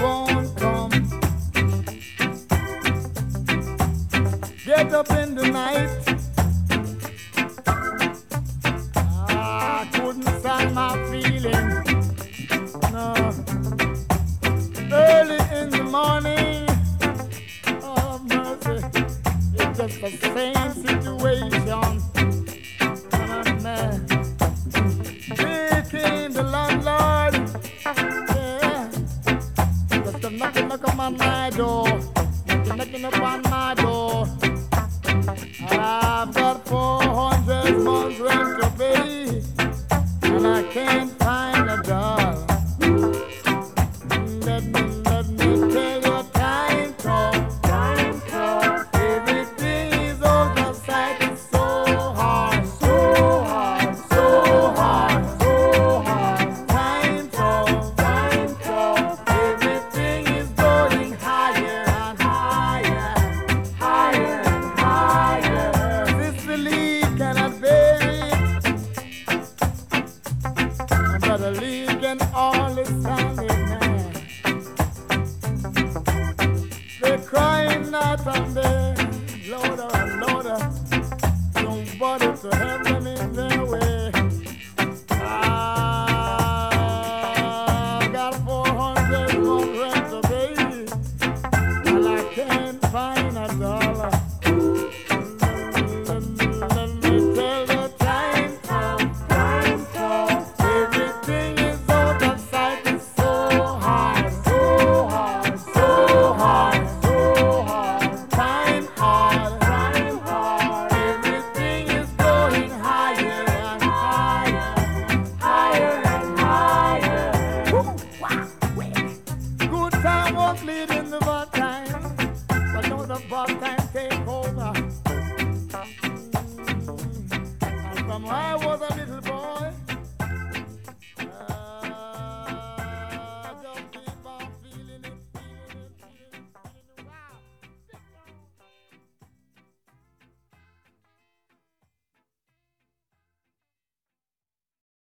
won't come. Get up in the night. I couldn't stand my feeling. No. Early in the morning. Oh mercy. It's just the same situation. And I'm mad. Here came the landlord. Yeah. Just a knocking on my door. Knocking upon my door. I've got 400 months rent to pay, and I can't find a dollar. Let me tell you, time comes. Everything is on the side. It's so hard, so hard, so hard, so hard. Time comes. Everything is going higher and higher, higher and higher. Sicily cannot bear it. Brother Lee can only stand it now. They're crying out on there, Lord, Lord, nobody to help them in their